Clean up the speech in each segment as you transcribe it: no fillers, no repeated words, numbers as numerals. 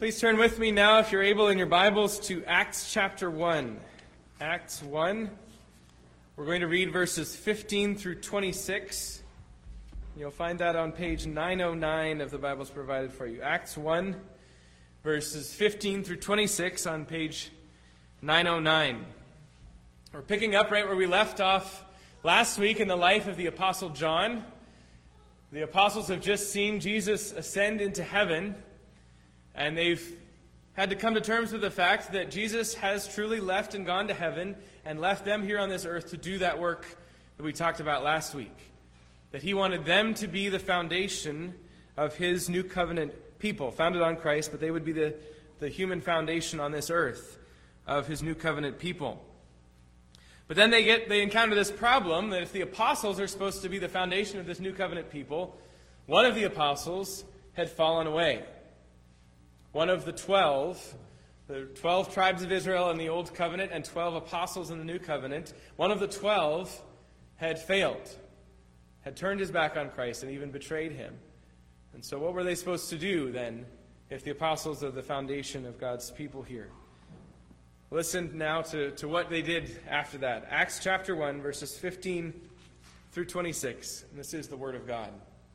Please turn with me now, if you're able, in your Bibles to Acts chapter 1. Acts 1. We're going to read verses 15 through 26. You'll find that on page 909 of the Bibles provided for you. Acts 1, verses 15 through 26 on page 909. We're picking up right where we left off last week in the life of the Apostle John. The apostles have just seen Jesus ascend into heaven, and they've had to come to terms with the fact that Jesus has truly left and gone to heaven and left them here on this earth to do that work that we talked about last week. That he wanted them to be the foundation of his new covenant people, founded on Christ, but they would be the human foundation on this earth of his new covenant people. But then they encounter this problem that if the apostles are supposed to be the foundation of this new covenant people, one of the apostles had fallen away. One of the 12 tribes of Israel in the Old Covenant and 12 apostles in the New Covenant, one of the 12 had failed, had turned his back on Christ and even betrayed him. And so what were they supposed to do then if the apostles are the foundation of God's people here? Listen now to what they did after that. Acts chapter 1, verses 15 through 26. And this is the word of God.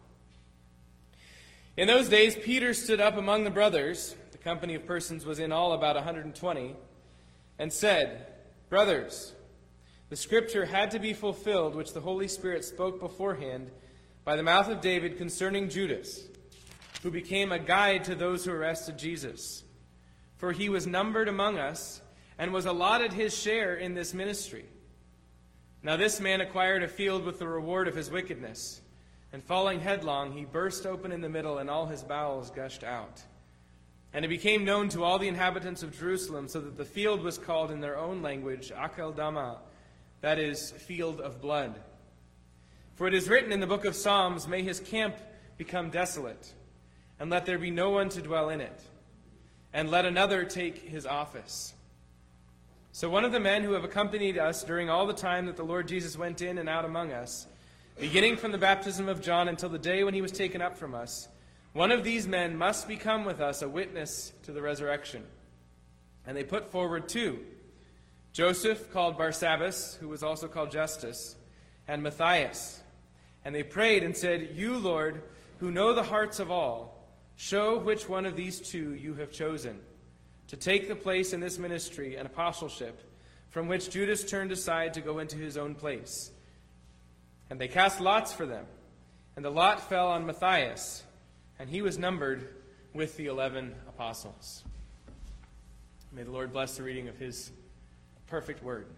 In those days, Peter stood up among the brothers, the company of persons was in all about 120, and said, "Brothers, the scripture had to be fulfilled, which the Holy Spirit spoke beforehand by the mouth of David concerning Judas, who became a guide to those who arrested Jesus. For he was numbered among us, and was allotted his share in this ministry. Now this man acquired a field with the reward of his wickedness, and falling headlong, he burst open in the middle, and all his bowels gushed out. And it became known to all the inhabitants of Jerusalem, so that the field was called in their own language, Akeldama, that is, field of blood. For it is written in the book of Psalms, May his camp become desolate, and let there be no one to dwell in it, and let another take his office. So one of the men who have accompanied us during all the time that the Lord Jesus went in and out among us, beginning from the baptism of John until the day when he was taken up from us, one of these men must become with us a witness to the resurrection." And they put forward two, Joseph, called Barsabbas, who was also called Justus, and Matthias. And they prayed and said, "You, Lord, who know the hearts of all, show which one of these two you have chosen to take the place in this ministry and apostleship, from which Judas turned aside to go into his own place." And they cast lots for them, and the lot fell on Matthias, and he was numbered with the 11 apostles. May the Lord bless the reading of his perfect word.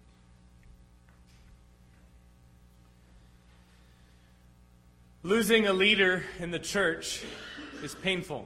Losing a leader in the church is painful.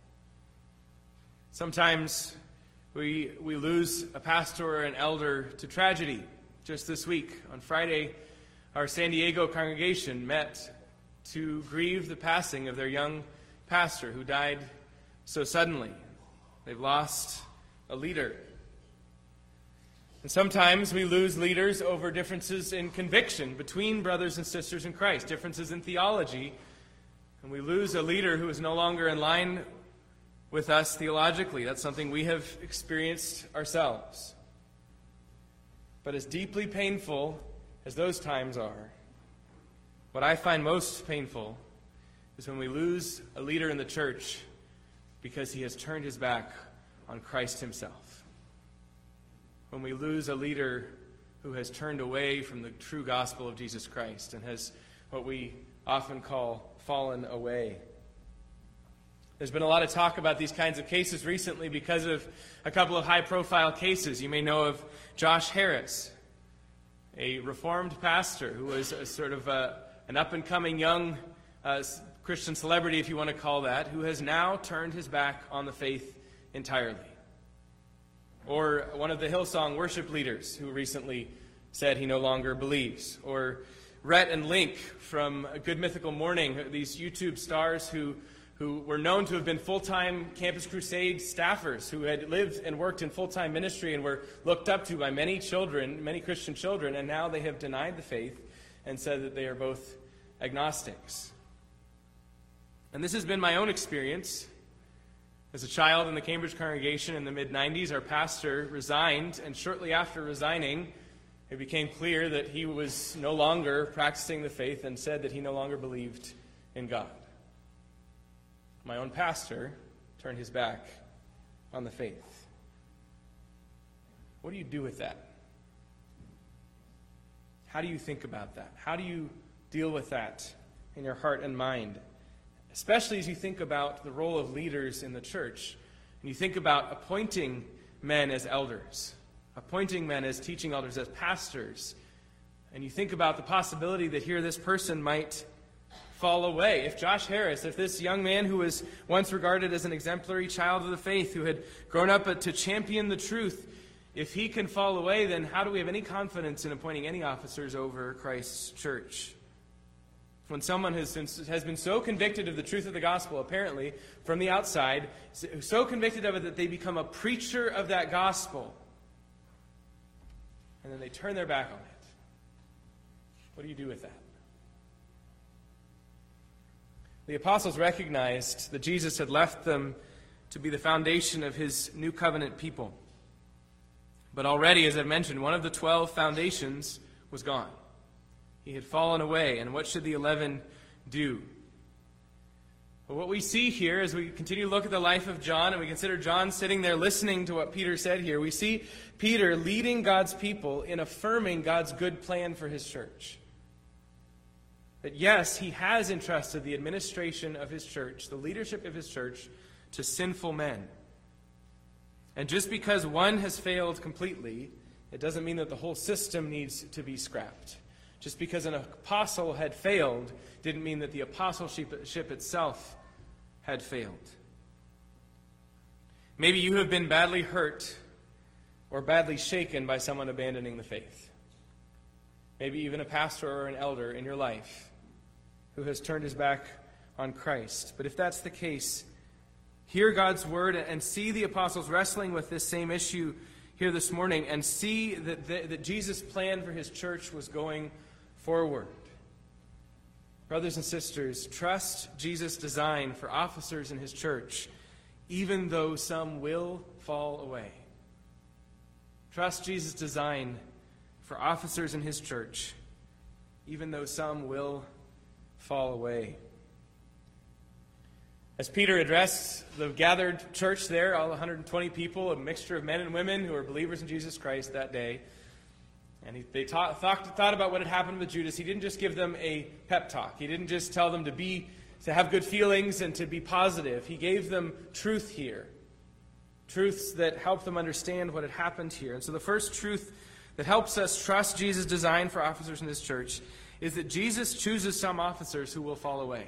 Sometimes we lose a pastor or an elder to tragedy. Just this week, on Friday, our San Diego congregation met to grieve the passing of their young pastor who died so suddenly. They've lost a leader. And sometimes we lose leaders over differences in conviction between brothers and sisters in Christ, differences in theology, and we lose a leader who is no longer in line with us theologically. That's something we have experienced ourselves. But as deeply painful as those times are, what I find most painful is when we lose a leader in the church because he has turned his back on Christ himself. When we lose a leader who has turned away from the true gospel of Jesus Christ and has what we often call fallen away. There's been a lot of talk about these kinds of cases recently because of a couple of high-profile cases. You may know of Josh Harris, a Reformed pastor who was a sort of an up-and-coming young Christian celebrity, if you want to call that, who has now turned his back on the faith entirely. Or one of the Hillsong worship leaders who recently said he no longer believes. Or Rhett and Link from Good Mythical Morning, these YouTube stars who were known to have been full-time Campus Crusade staffers who had lived and worked in full-time ministry and were looked up to by many children, many Christian children, and now they have denied the faith and said that they are both agnostics. And this has been my own experience As a child in the Cambridge congregation in the mid-90s, our pastor resigned, and shortly after resigning, it became clear that he was no longer practicing the faith and said that he no longer believed in God. My own pastor turned his back on the faith. What do you do with that? How do you think about that? How do you deal with that in your heart and mind? Especially as you think about the role of leaders in the church, and you think about appointing men as elders, appointing men as teaching elders, as pastors, and you think about the possibility that here this person might fall away. If Josh Harris, if this young man who was once regarded as an exemplary child of the faith, who had grown up to champion the truth, if he can fall away, then how do we have any confidence in appointing any officers over Christ's church? When someone has been so convicted of the truth of the gospel, apparently, from the outside, so convicted of it that they become a preacher of that gospel, and then they turn their back on it. What do you do with that? The apostles recognized that Jesus had left them to be the foundation of his new covenant people. But already, as I've mentioned, one of the 12 foundations was gone. He had fallen away, and what should the 11 do? Well, what we see here as we continue to look at the life of John, and we consider John sitting there listening to what Peter said here, we see Peter leading God's people in affirming God's good plan for his church. That yes, he has entrusted the administration of his church, the leadership of his church, to sinful men. And just because one has failed completely, it doesn't mean that the whole system needs to be scrapped. Just because an apostle had failed didn't mean that the apostleship itself had failed. Maybe you have been badly hurt or badly shaken by someone abandoning the faith. Maybe even a pastor or an elder in your life who has turned his back on Christ. But if that's the case, hear God's word and see the apostles wrestling with this same issue here this morning, and see that Jesus' plan for his church was going forward. Brothers and sisters, trust Jesus' design for officers in his church, even though some will fall away. Trust Jesus' design for officers in his church, even though some will fall away. As Peter addressed the gathered church there, all 120 people, a mixture of men and women who were believers in Jesus Christ that day, and they thought about what had happened with Judas, he didn't just give them a pep talk. He didn't just tell them to have good feelings and to be positive. He gave them truth here. Truths that help them understand what had happened here. And so the first truth that helps us trust Jesus' design for officers in this church is that Jesus chooses some officers who will fall away.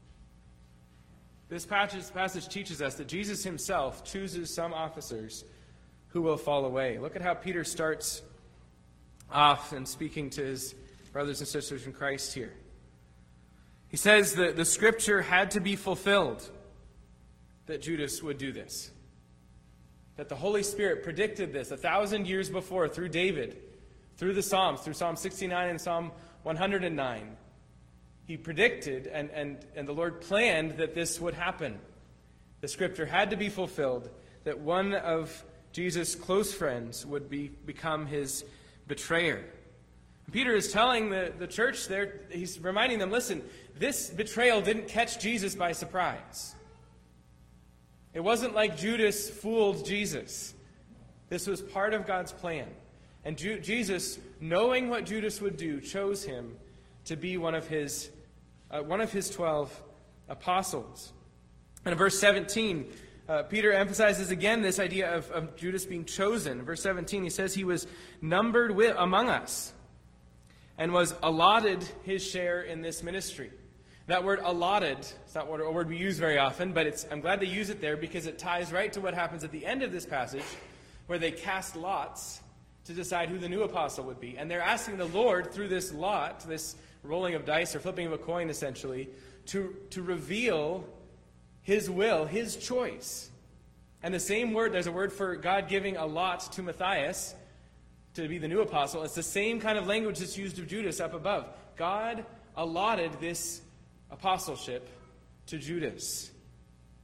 This passage teaches us that Jesus himself chooses some officers who will fall away. Look at how Peter starts off in speaking to his brothers and sisters in Christ here. He says that the scripture had to be fulfilled that Judas would do this. That the Holy Spirit predicted this 1,000 years before through David, through the Psalms, through Psalm 69 and Psalm 109. He predicted and the Lord planned that this would happen. The scripture had to be fulfilled, that one of Jesus' close friends would become his betrayer. Peter is telling the church there, he's reminding them, listen, this betrayal didn't catch Jesus by surprise. It wasn't like Judas fooled Jesus. This was part of God's plan. And Jesus, knowing what Judas would do, chose him to be one of his 12 apostles. And in verse 17, Peter emphasizes again this idea of Judas being chosen. In verse 17, he says he was numbered among us and was allotted his share in this ministry. That word allotted, it's not a word we use very often, but I'm glad they use it there because it ties right to what happens at the end of this passage, where they cast lots to decide who the new apostle would be. And they're asking the Lord through this lot, this rolling of dice or flipping of a coin essentially, to reveal his will, his choice. And the same word, there's a word for God giving a lot to Matthias to be the new apostle. It's the same kind of language that's used of Judas up above. God allotted this apostleship to Judas.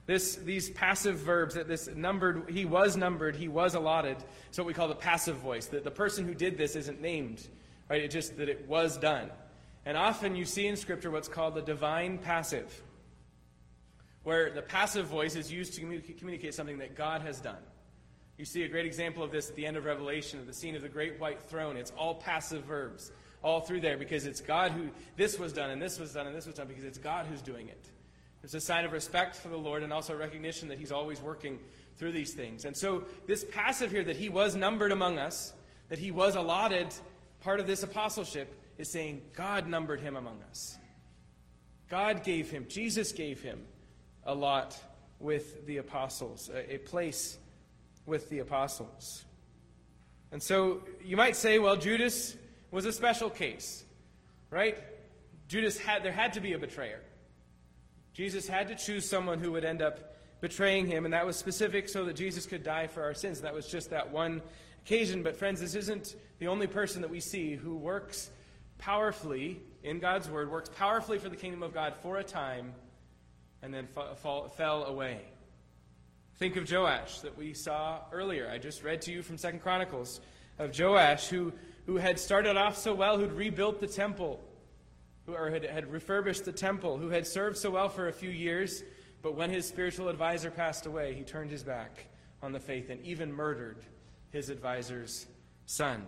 These passive verbs, that this numbered, he was allotted, it's what we call the passive voice. That the person who did this isn't named, right? It's just that it was done. And often you see in Scripture what's called the divine passive, where the passive voice is used to communicate something that God has done. You see a great example of this at the end of Revelation, at the scene of the great white throne. It's all passive verbs, all through there, because it's God who, this was done, and this was done, and this was done, because it's God who's doing it. It's a sign of respect for the Lord and also recognition that he's always working through these things. And so this passive here, that he was numbered among us, that he was allotted part of this apostleship, is saying God numbered him among us. God gave him, Jesus gave him a lot with the apostles, a place with the apostles. And so you might say, well, Judas was a special case, right? There had to be a betrayer. Jesus had to choose someone who would end up betraying him, and that was specific so that Jesus could die for our sins. That was just that one occasion. But friends, this isn't the only person that we see who works powerfully in God's word, works powerfully for the kingdom of God for a time, and then fell away. Think of Joash that we saw earlier. I just read to you from 2 Chronicles of Joash, who had started off so well, who'd rebuilt the temple, or had refurbished the temple, who had served so well for a few years, but when his spiritual advisor passed away, he turned his back on the faith and even murdered his advisor's son.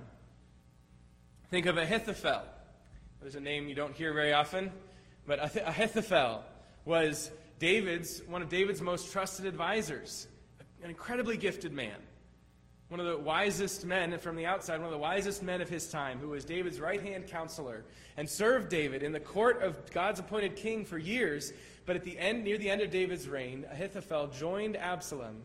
Think of Ahithophel. There's a name you don't hear very often, but Ahithophel was one of David's most trusted advisors, an incredibly gifted man. One of the wisest men from the outside, one of the wisest men of his time, who was David's right-hand counselor and served David in the court of God's appointed king for years. But at the end, near the end of David's reign, Ahithophel joined Absalom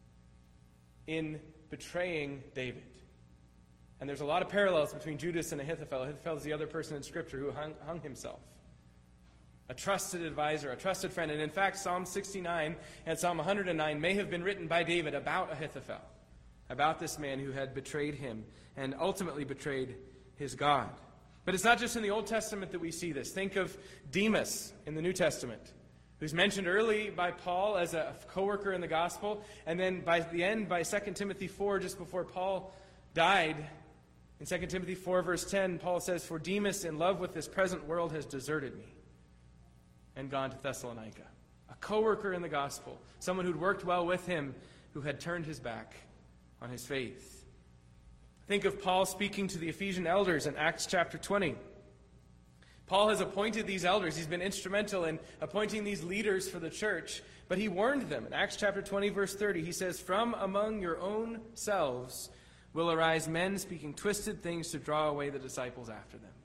in betraying David. And there's a lot of parallels between Judas and Ahithophel. Ahithophel is the other person in Scripture who hung himself. A trusted advisor, a trusted friend. And in fact, Psalm 69 and Psalm 109 may have been written by David about Ahithophel, about this man who had betrayed him and ultimately betrayed his God. But it's not just in the Old Testament that we see this. Think of Demas in the New Testament, who's mentioned early by Paul as a co-worker in the gospel, and then by the end, by 2 Timothy 4, just before Paul died, in 2 Timothy 4, verse 10, Paul says, "For Demas, in love with this present world, has deserted me and gone to Thessalonica." A co-worker in the gospel, someone who'd worked well with him, who had turned his back on his faith. Think of Paul speaking to the Ephesian elders in Acts chapter 20. Paul has appointed these elders. He's been instrumental in appointing these leaders for the church, but he warned them. In Acts chapter 20, verse 30, he says, "From among your own selves will arise men speaking twisted things to draw away the disciples after them."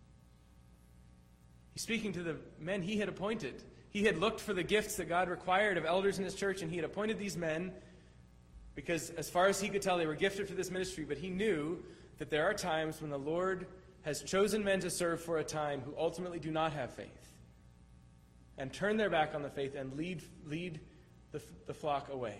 He's speaking to the men he had appointed. He had looked for the gifts that God required of elders in his church, and he had appointed these men because, as far as he could tell, they were gifted for this ministry. But he knew that there are times when the Lord has chosen men to serve for a time who ultimately do not have faith and turn their back on the faith and lead the flock away.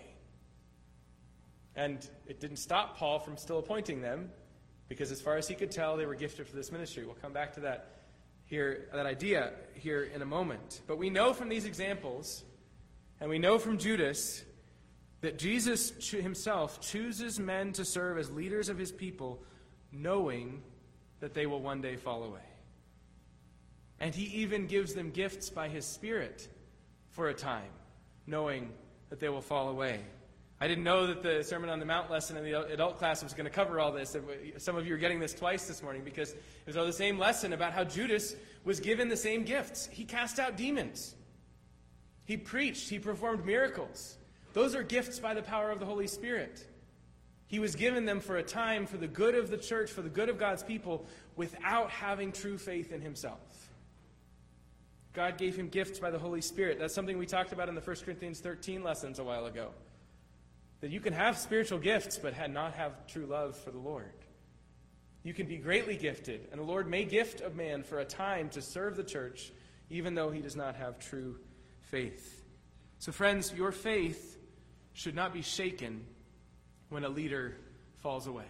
And it didn't stop Paul from still appointing them, because as far as he could tell, they were gifted for this ministry. We'll come back to that idea here in a moment. But we know from these examples, and we know from Judas, that Jesus himself chooses men to serve as leaders of his people, knowing that they will one day fall away. And he even gives them gifts by his Spirit for a time, knowing that they will fall away. I didn't know that the Sermon on the Mount lesson in the adult class was going to cover all this. Some of you are getting this twice this morning, because it was the same lesson about how Judas was given the same gifts. He cast out demons. He preached. He performed miracles. Those are gifts by the power of the Holy Spirit. He was given them for a time, for the good of the church, for the good of God's people, without having true faith in himself. God gave him gifts by the Holy Spirit. That's something we talked about in the 1 Corinthians 13 lessons a while ago. That you can have spiritual gifts, but not have true love for the Lord. You can be greatly gifted, and the Lord may gift a man for a time to serve the church, even though he does not have true faith. So friends, your faith should not be shaken when a leader falls away.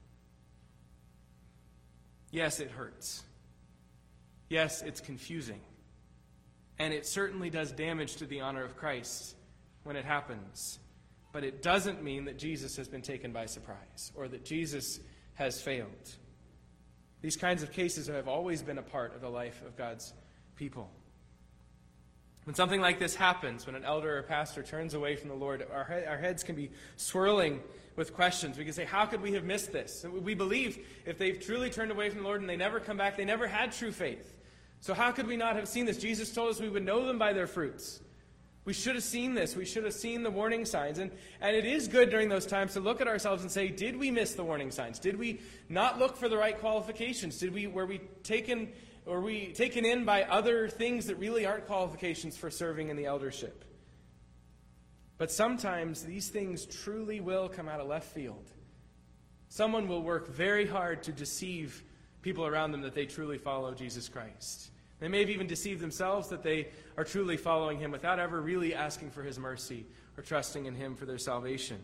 Yes, it hurts. Yes, it's confusing. And it certainly does damage to the honor of Christ when it happens, but it doesn't mean that Jesus has been taken by surprise or that Jesus has failed. These kinds of cases have always been a part of the life of God's people. When something like this happens, when an elder or pastor turns away from the Lord, our heads can be swirling with questions. We can say, how could we have missed this? We believe if they've truly turned away from the Lord and they never come back, they never had true faith. So how could we not have seen this? Jesus told us we would know them by their fruits. We should have seen this. We should have seen the warning signs. And it is good during those times to look at ourselves and say, did we miss the warning signs? Did we not look for the right qualifications? Were we taken in by other things that really aren't qualifications for serving in the eldership? But sometimes these things truly will come out of left field. Someone will work very hard to deceive people around them that they truly follow Jesus Christ. They may have even deceived themselves that they are truly following him without ever really asking for his mercy or trusting in him for their salvation.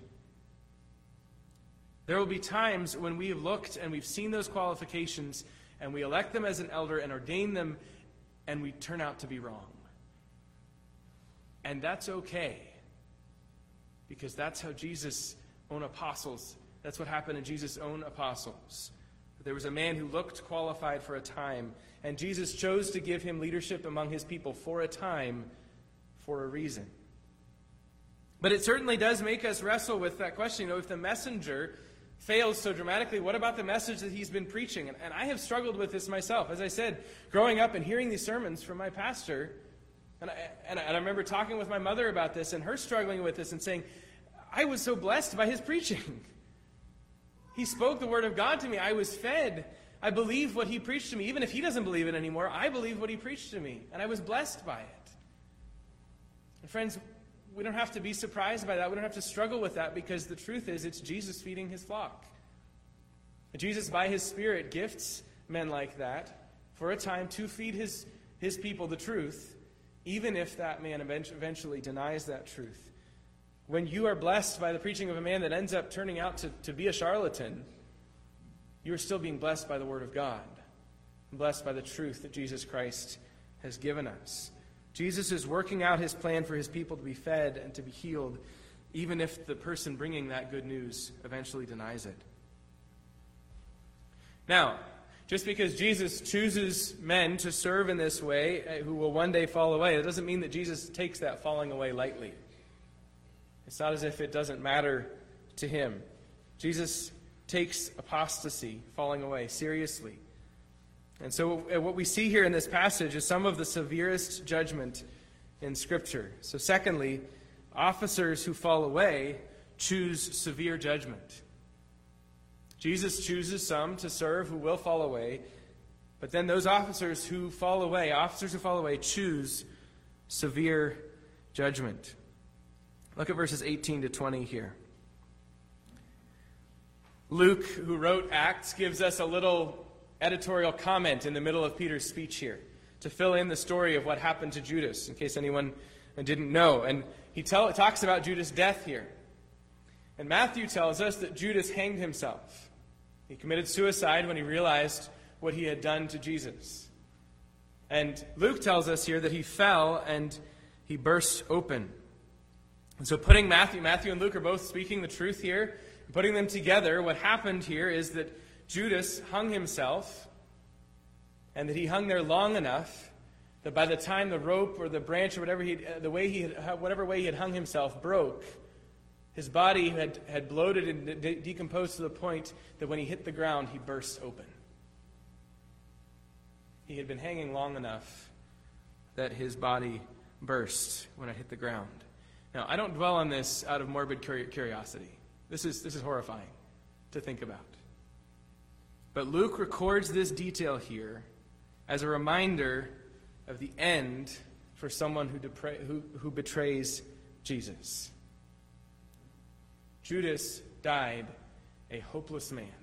There will be times when we have looked and we've seen those qualifications and we elect them as an elder and ordain them, and we turn out to be wrong. And that's okay, because that's how Jesus' own apostles, that's what happened in Jesus' own apostles. There was a man who looked qualified for a time, and Jesus chose to give him leadership among his people for a time, for a reason. But it certainly does make us wrestle with that question. If the messenger fails so dramatically, what about the message that he's been preaching? And I have struggled with this myself. As I said, growing up and hearing these sermons from my pastor, and I remember talking with my mother about this and her struggling with this and saying, I was so blessed by his preaching. He spoke the word of God to me. I was fed. I believe what he preached to me. Even if he doesn't believe it anymore, I believe what he preached to me. And I was blessed by it. And friends, we don't have to be surprised by that. We don't have to struggle with that, because the truth is it's Jesus feeding his flock. Jesus, by his Spirit, gifts men like that for a time to feed his people the truth, even if that man eventually denies that truth. When you are blessed by the preaching of a man that ends up turning out to be a charlatan, you are still being blessed by the Word of God, blessed by the truth that Jesus Christ has given us. Jesus is working out his plan for his people to be fed and to be healed, even if the person bringing that good news eventually denies it. Now, just because Jesus chooses men to serve in this way who will one day fall away, it doesn't mean that Jesus takes that falling away lightly. It's not as if it doesn't matter to him. Jesus takes apostasy, falling away, seriously. And so what we see here in this passage is some of the severest judgment in Scripture. So secondly, officers who fall away choose severe judgment. Jesus chooses some to serve who will fall away, but then those officers who fall away choose severe judgment. Look at verses 18 to 20 here. Luke, who wrote Acts, gives us a little editorial comment in the middle of Peter's speech here to fill in the story of what happened to Judas, in case anyone didn't know. And he talks about Judas' death here. And Matthew tells us that Judas hanged himself. He committed suicide when he realized what he had done to Jesus. And Luke tells us here that he fell and he burst open. And so putting Matthew and Luke are both speaking the truth here, putting them together, what happened here is that Judas hung himself, and that he hung there long enough that by the time the rope or the branch or whatever way he had hung himself broke, his body had bloated and decomposed to the point that when he hit the ground, he burst open. He had been hanging long enough that his body burst when it hit the ground. Now, I don't dwell on this out of morbid curiosity. This is horrifying to think about. But Luke records this detail here as a reminder of the end for someone who betrays Jesus. Judas died a hopeless man.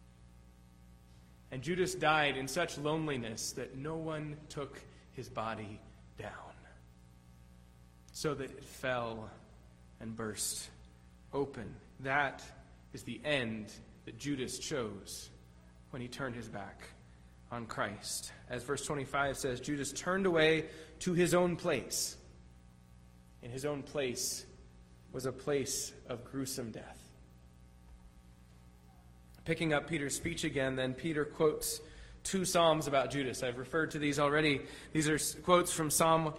And Judas died in such loneliness that no one took his body down, so that it fell and burst open. That is the end that Judas chose when he turned his back on Christ. As verse 25 says, Judas turned away to his own place. In his own place was a place of gruesome death. Picking up Peter's speech again, then Peter quotes 2 psalms about Judas. I've referred to these already. These are quotes from Psalm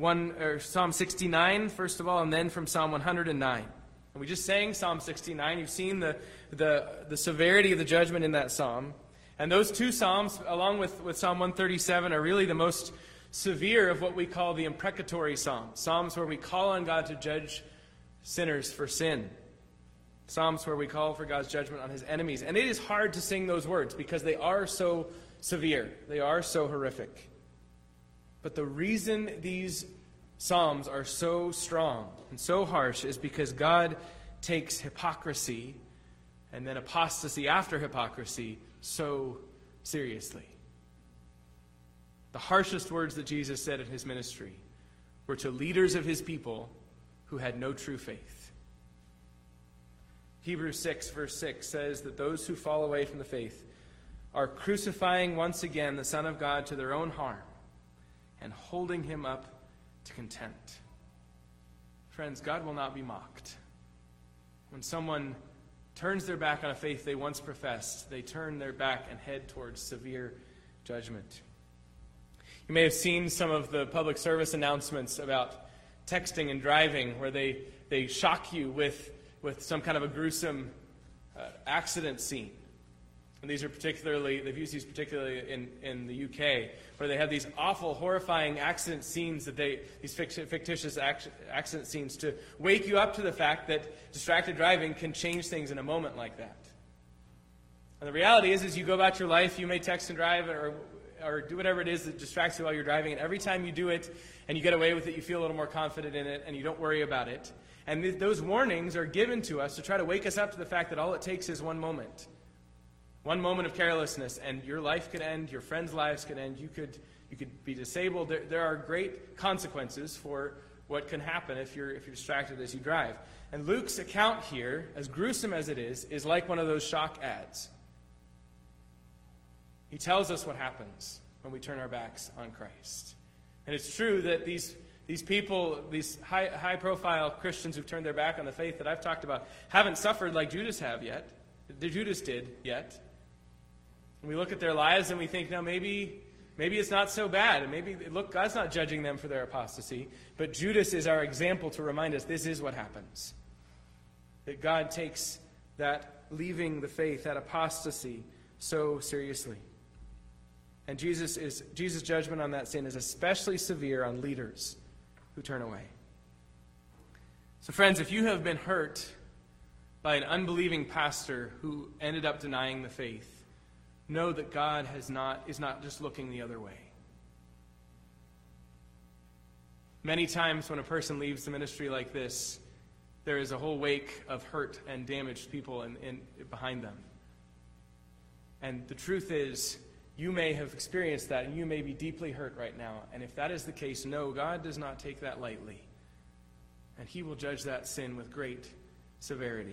69, first of all, and then from Psalm 109. And we just sang Psalm 69. You've seen the severity of the judgment in that psalm. And those 2 psalms, along with Psalm 137, are really the most severe of what we call the imprecatory psalms. Psalms where we call on God to judge sinners for sin. Psalms where we call for God's judgment on his enemies. And it is hard to sing those words because they are so severe. They are so horrific. But the reason these psalms are so strong and so harsh is because God takes hypocrisy and then apostasy after hypocrisy so seriously. The harshest words that Jesus said in his ministry were to leaders of his people who had no true faith. Hebrews 6, verse 6 says that those who fall away from the faith are crucifying once again the Son of God to their own harm and holding him up to contempt. Friends, God will not be mocked. When someone turns their back on a faith they once professed, they turn their back and head towards severe judgment. You may have seen some of the public service announcements about texting and driving where they shock you with some kind of a gruesome accident scene. And these are they've used these particularly in the UK, where they have these awful, horrifying accident scenes these fictitious accident scenes to wake you up to the fact that distracted driving can change things in a moment like that. And the reality is you go about your life, you may text and drive or do whatever it is that distracts you while you're driving, and every time you do it and you get away with it, you feel a little more confident in it and you don't worry about it. And those warnings are given to us to try to wake us up to the fact that all it takes is one moment. One moment of carelessness, and your life could end, your friends' lives could end, you could be disabled. There are great consequences for what can happen if you're distracted as you drive. And Luke's account here, as gruesome as it is like one of those shock ads. He tells us what happens when we turn our backs on Christ. And it's true that these people, these high-profile Christians who've turned their back on the faith that I've talked about, haven't suffered like Judas did yet. And we look at their lives and we think, now maybe it's not so bad. And look, God's not judging them for their apostasy. But Judas is our example to remind us this is what happens. That God takes that leaving the faith, that apostasy, so seriously. And Jesus' judgment on that sin is especially severe on leaders who turn away. So friends, if you have been hurt by an unbelieving pastor who ended up denying the faith, know that God is not just looking the other way. Many times when a person leaves the ministry like this, there is a whole wake of hurt and damaged people behind them. And the truth is, you may have experienced that, and you may be deeply hurt right now. And if that is the case, no, God does not take that lightly. And he will judge that sin with great severity.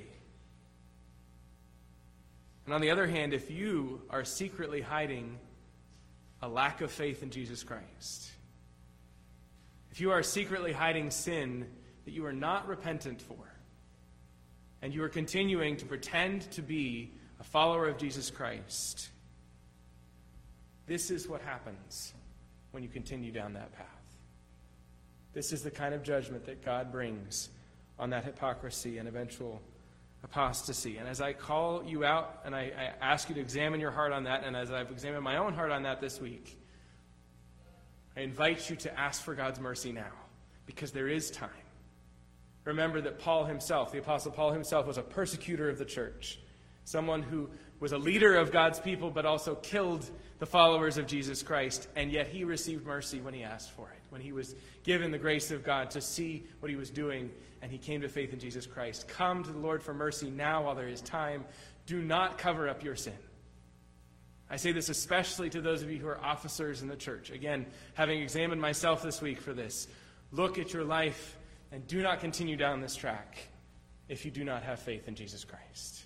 And on the other hand, if you are secretly hiding a lack of faith in Jesus Christ, if you are secretly hiding sin that you are not repentant for, and you are continuing to pretend to be a follower of Jesus Christ, this is what happens when you continue down that path. This is the kind of judgment that God brings on that hypocrisy and eventual apostasy. And as I call you out and I ask you to examine your heart on that, and as I've examined my own heart on that this week, I invite you to ask for God's mercy now, because there is time. Remember that Paul himself, the Apostle Paul himself, was a persecutor of the church, someone who was a leader of God's people but also killed the followers of Jesus Christ, and yet he received mercy when he asked for it, when he was given the grace of God to see what he was doing, and he came to faith in Jesus Christ. Come to the Lord for mercy now while there is time. Do not cover up your sin. I say this especially to those of you who are officers in the church. Again, having examined myself this week for this, look at your life and do not continue down this track if you do not have faith in Jesus Christ.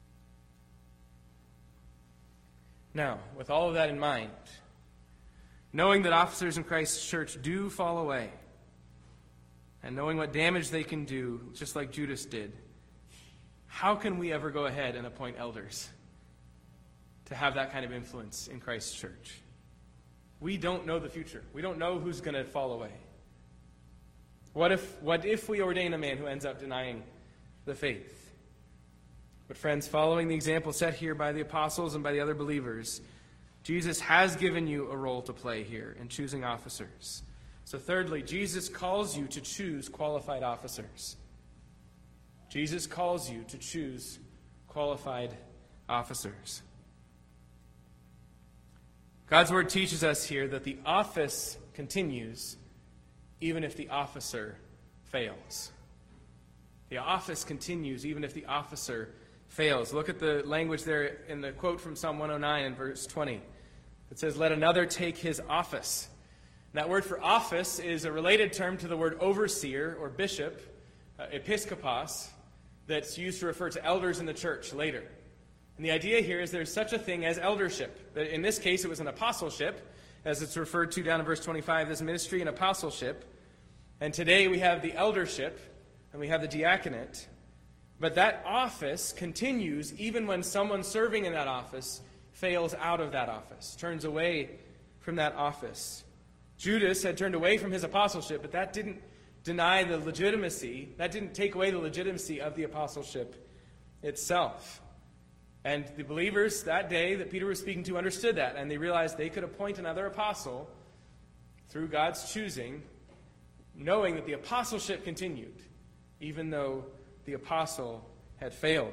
Now, with all of that in mind, knowing that officers in Christ's church do fall away, and knowing what damage they can do, just like Judas did, how can we ever go ahead and appoint elders to have that kind of influence in Christ's church? We don't know the future. We don't know who's going to fall away. What if we ordain a man who ends up denying the faith? But friends, following the example set here by the apostles and by the other believers, Jesus has given you a role to play here in choosing officers. So thirdly, Jesus calls you to choose qualified officers. Jesus calls you to choose qualified officers. God's word teaches us here that the office continues even if the officer fails. The office continues even if the officer fails. Look at the language there in the quote from Psalm 109 in verse 20. It says, "Let another take his office." And that word for office is a related term to the word overseer or bishop, episkopos, that's used to refer to elders in the church later. And the idea here is there's such a thing as eldership. In this case, it was an apostleship, as it's referred to down in verse 25, this ministry and apostleship. And today we have the eldership, and we have the diaconate. But that office continues even when someone serving in that office fails out of that office, turns away from that office. Judas had turned away from his apostleship, but that didn't deny the legitimacy, that didn't take away the legitimacy of the apostleship itself. And the believers that day that Peter was speaking to understood that, and they realized they could appoint another apostle through God's choosing, knowing that the apostleship continued, even though the apostle had failed.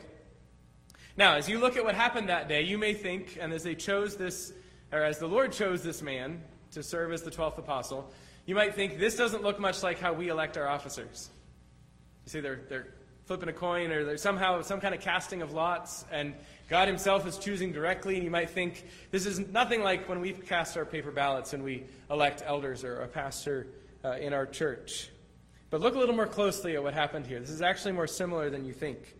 Now, as you look at what happened that day, you may think, and as they chose this, or as the Lord chose this man to serve as the 12th apostle, you might think this doesn't look much like how we elect our officers. You see, they're flipping a coin, or there's somehow some kind of casting of lots, and God himself is choosing directly, and you might think this is nothing like when we cast our paper ballots and we elect elders or a pastor in our church. But look a little more closely at what happened here. This is actually more similar than you think.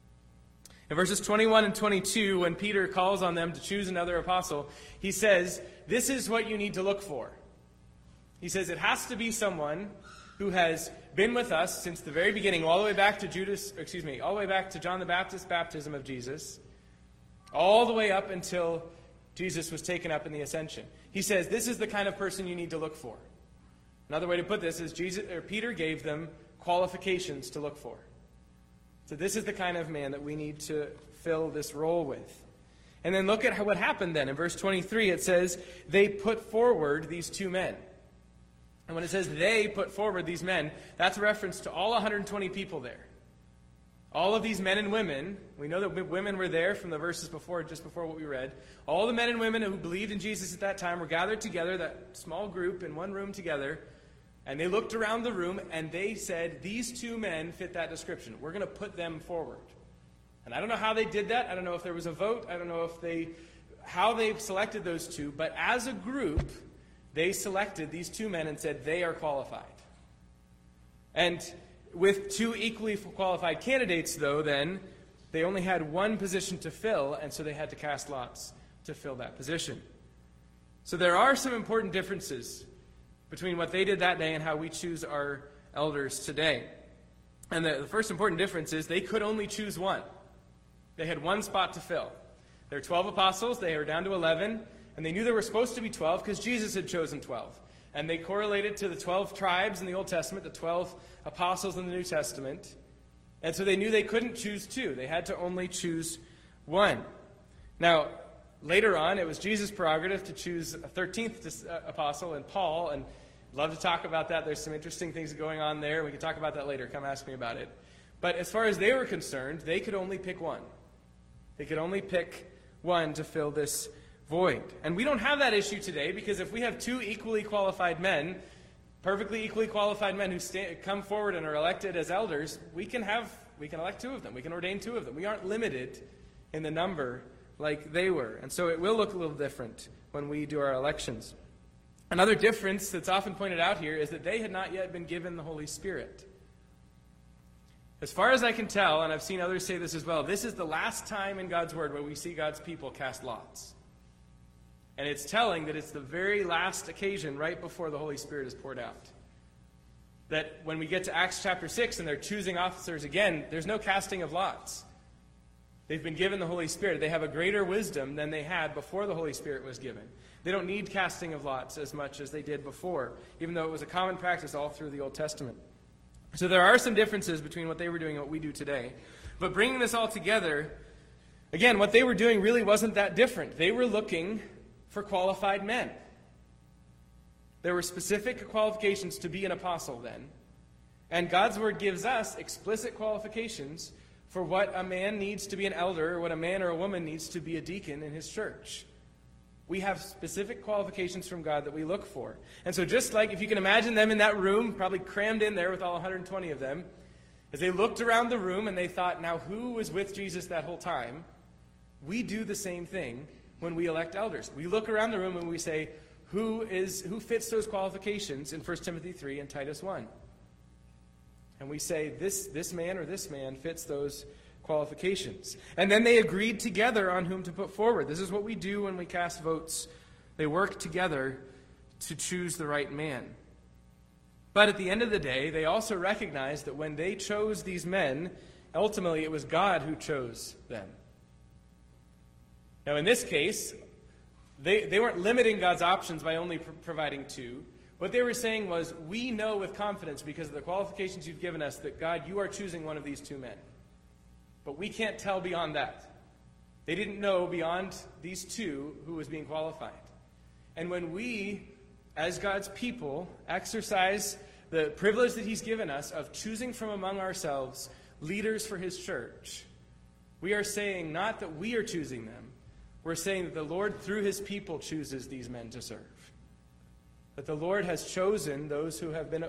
In verses 21 and 22, when Peter calls on them to choose another apostle, he says, this is what you need to look for. He says it has to be someone who has been with us since the very beginning, all the way back to all the way back to John the Baptist's baptism of Jesus, all the way up until Jesus was taken up in the ascension. He says this is the kind of person you need to look for. Another way to put this is Peter gave them qualifications to look for. So this is the kind of man that we need to fill this role with. And then look at what happened then. In verse 23, it says, they put forward these two men. And when it says they put forward these men, that's a reference to all 120 people there. All of these men and women, we know that women were there from the verses before, just before what we read. All the men and women who believed in Jesus at that time were gathered together, that small group in one room together, and they looked around the room and they said, these two men fit that description. We're going to put them forward. And I don't know how they did that. I don't know if there was a vote. I don't know how they selected those two. But as a group, they selected these two men and said they are qualified. And with two equally qualified candidates, though, then, they only had one position to fill, and so they had to cast lots to fill that position. So there are some important differences between what they did that day and how we choose our elders today. And the first important difference is they could only choose one. They had one spot to fill. There are 12 apostles. They were down to 11. And they knew there were supposed to be 12 because Jesus had chosen 12. And they correlated to the 12 tribes in the Old Testament, the 12 apostles in the New Testament. And so they knew they couldn't choose two. They had to only choose one. Now, later on, it was Jesus' prerogative to choose a 13th apostle and Paul. And I'd love to talk about that. There's some interesting things going on there. We can talk about that later. Come ask me about it. But as far as they were concerned, they could only pick one. They could only pick one to fill this void. And we don't have that issue today because if we have two equally qualified men, perfectly equally qualified men who come forward and are elected as elders, we can elect two of them. We can ordain two of them. We aren't limited in the number like they were. And so it will look a little different when we do our elections. Another difference that's often pointed out here is that they had not yet been given the Holy Spirit. As far as I can tell, and I've seen others say this as well, this is the last time in God's Word where we see God's people cast lots. And it's telling that it's the very last occasion right before the Holy Spirit is poured out. that when we get to Acts chapter 6 and they're choosing officers again, there's no casting of lots. They've been given the Holy Spirit. They have a greater wisdom than they had before the Holy Spirit was given. They don't need casting of lots as much as they did before, even though it was a common practice all through the Old Testament. So there are some differences between what they were doing and what we do today. But bringing this all together, again, what they were doing really wasn't that different. They were looking for qualified men. There were specific qualifications to be an apostle then. And God's Word gives us explicit qualifications for what a man needs to be an elder, or what a man or a woman needs to be a deacon in his church. We have specific qualifications from God that we look for. And so just like if you can imagine them in that room, probably crammed in there with all 120 of them, as they looked around the room and they thought, now who was with Jesus that whole time? We do the same thing when we elect elders. We look around the room and we say, who fits those qualifications in 1 Timothy 3 and Titus 1? And we say, this man or this man fits those qualifications. And then they agreed together on whom to put forward. This is what we do when we cast votes. They work together to choose the right man. But at the end of the day, they also recognized that when they chose these men, ultimately it was God who chose them. Now in this case, they weren't limiting God's options by only providing two. What they were saying was, we know with confidence, because of the qualifications you've given us, that God, you are choosing one of these two men. But we can't tell beyond that. They didn't know beyond these two who was being qualified. And when we, as God's people, exercise the privilege that he's given us of choosing from among ourselves leaders for his church, we are saying not that we are choosing them. We're saying that the Lord, through his people, chooses these men to serve. That the Lord has chosen those who have been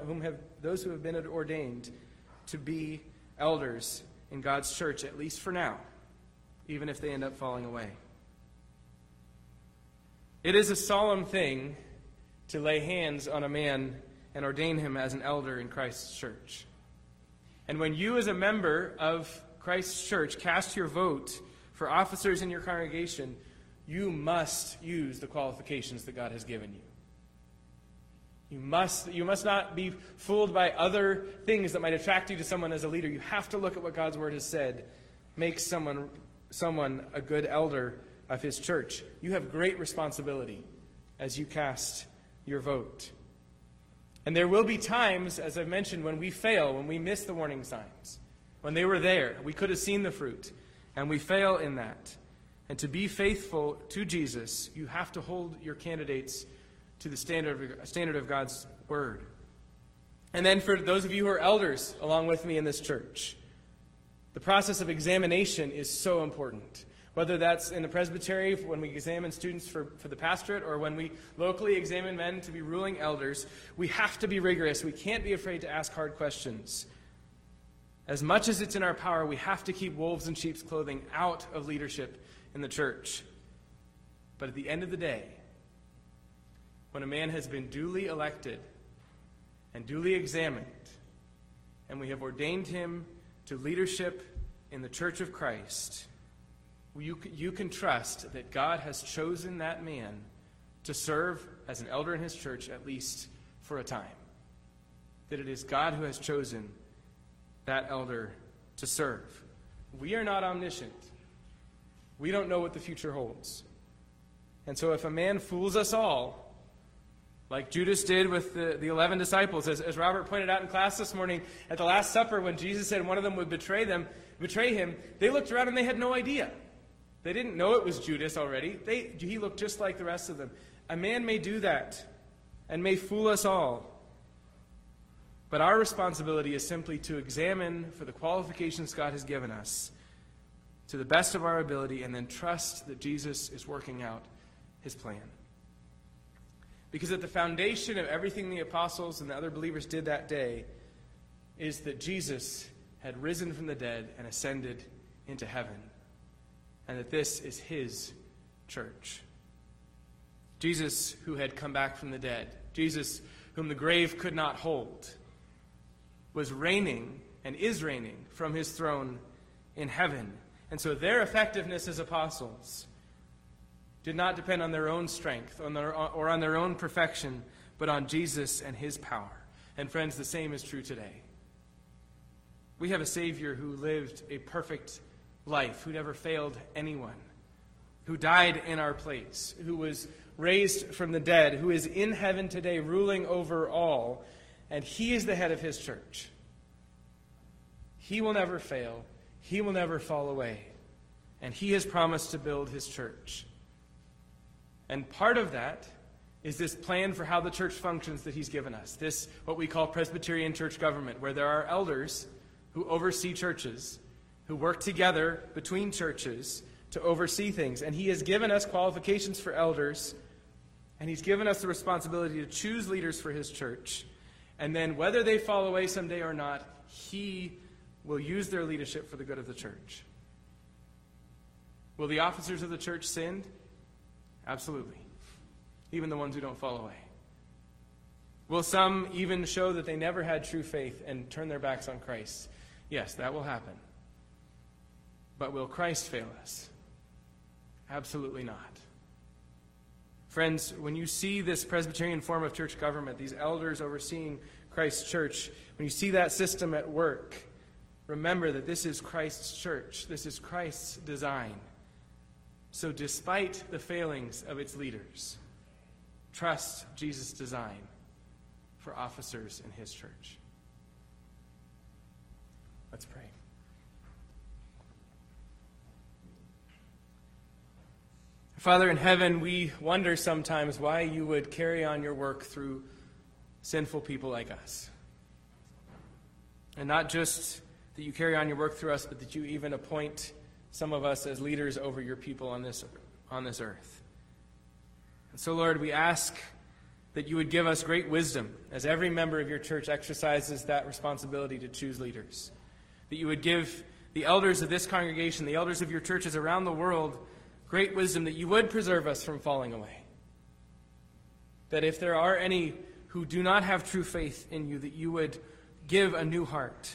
ordained to be elders in God's church, at least for now, even if they end up falling away. It is a solemn thing to lay hands on a man and ordain him as an elder in Christ's church. And when you, as a member of Christ's church, cast your vote for officers in your congregation, you must use the qualifications that God has given you. You must not be fooled by other things that might attract you to someone as a leader. You have to look at what God's Word has said. Make someone a good elder of his church. You have great responsibility as you cast your vote. And there will be times, as I've mentioned, when we fail, when we miss the warning signs. When they were there, we could have seen the fruit, and we fail in that. And to be faithful to Jesus, you have to hold your candidates to the standard of God's Word. And then for those of you who are elders along with me in this church, the process of examination is so important. Whether that's in the presbytery when we examine students for the pastorate, or when we locally examine men to be ruling elders, we have to be rigorous. We can't be afraid to ask hard questions. As much as it's in our power, we have to keep wolves in sheep's clothing out of leadership in the church. But at the end of the day, when a man has been duly elected and duly examined, and we have ordained him to leadership in the church of Christ, you can trust that God has chosen that man to serve as an elder in his church, at least for a time. That it is God who has chosen that elder to serve. We are not omniscient. We don't know what the future holds. And so if a man fools us all, like Judas did with the 11 disciples, as Robert pointed out in class this morning, at the Last Supper, when Jesus said one of them would betray him, they looked around and they had no idea. They didn't know it was Judas already. He looked just like the rest of them. A man may do that and may fool us all. But our responsibility is simply to examine for the qualifications God has given us to the best of our ability, and then trust that Jesus is working out his plan. Because at the foundation of everything the apostles and the other believers did that day is that Jesus had risen from the dead and ascended into heaven, and that this is his church. Jesus, who had come back from the dead, Jesus, whom the grave could not hold, was reigning and is reigning from his throne in heaven. And so their effectiveness as apostles did not depend on their own strength or on their own perfection, but on Jesus and his power. And friends, the same is true today. We have a Savior who lived a perfect life, who never failed anyone, who died in our place, who was raised from the dead, who is in heaven today ruling over all, and he is the head of his church. He will never fail. He will never fall away. And he has promised to build his church. And part of that is this plan for how the church functions that he's given us. This, what we call Presbyterian church government, where there are elders who oversee churches, who work together between churches to oversee things. And he has given us qualifications for elders, and he's given us the responsibility to choose leaders for his church. And then whether they fall away someday or not, he will use their leadership for the good of the church. Will the officers of the church sin? Absolutely. Even the ones who don't fall away. Will some even show that they never had true faith and turn their backs on Christ? Yes, that will happen. But will Christ fail us? Absolutely not. Friends, when you see this Presbyterian form of church government, these elders overseeing Christ's church, when you see that system at work, remember that this is Christ's church. This is Christ's design. So despite the failings of its leaders, trust Jesus' design for officers in his church. Let's pray. Father in heaven, we wonder sometimes why you would carry on your work through sinful people like us. And not just that you carry on your work through us, but that you even appoint some of us as leaders over your people on this earth. And so, Lord, we ask that you would give us great wisdom as every member of your church exercises that responsibility to choose leaders. That you would give the elders of this congregation, the elders of your churches around the world, great wisdom, that you would preserve us from falling away. That if there are any who do not have true faith in you, that you would give a new heart.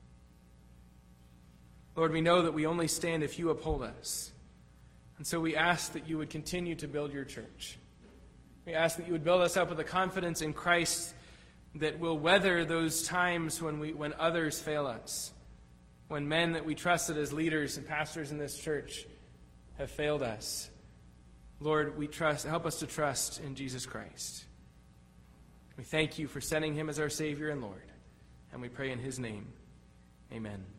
Lord, we know that we only stand if you uphold us. And so we ask that you would continue to build your church. We ask that you would build us up with a confidence in Christ that will weather those times when others fail us, when men that we trusted as leaders and pastors in this church have failed us. Lord, help us to trust in Jesus Christ. We thank you for sending him as our Savior and Lord, and we pray in his name. Amen.